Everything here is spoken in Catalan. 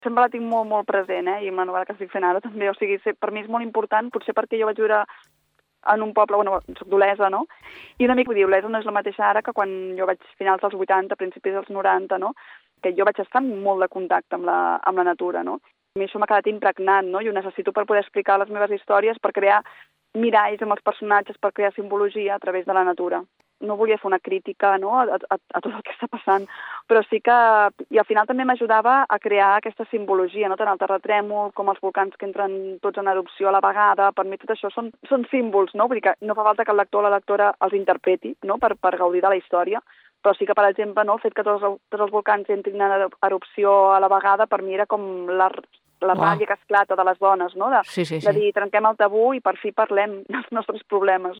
Sempre la tinc molt, molt present, i amb la novel·la que estic fent ara també. O sigui, per mi és molt important, potser perquè jo vaig viure en un poble, soc d'Olesa, no? I una mica, vull dir, Olesa no és la mateixa ara que quan jo vaig finals dels 80, principis dels 90, no? Que jo vaig estar molt de contacte amb la natura, no? A mi això m'ha quedat impregnat, no? I ho necessito per poder explicar les meves històries, per crear miralls amb els personatges, per crear simbologia a través de la natura. No volia fer una crítica, no, a tot el que està passant, però sí que... I al final també m'ajudava a crear aquesta simbologia, no? Tant el terratrèmol com els volcans que entren tots en erupció a la vegada. Per mi tot això són símbols, no? Vull dir que no fa falta que el lector o la lectora els interpreti, no? Per gaudir de la història, però sí que, per exemple, no, el fet que tots els volcans entrin en erupció a la vegada, per mi era com la ràbia que esclata de les dones, no? Sí. De dir, trenquem el tabú i per fi parlem dels nostres problemes.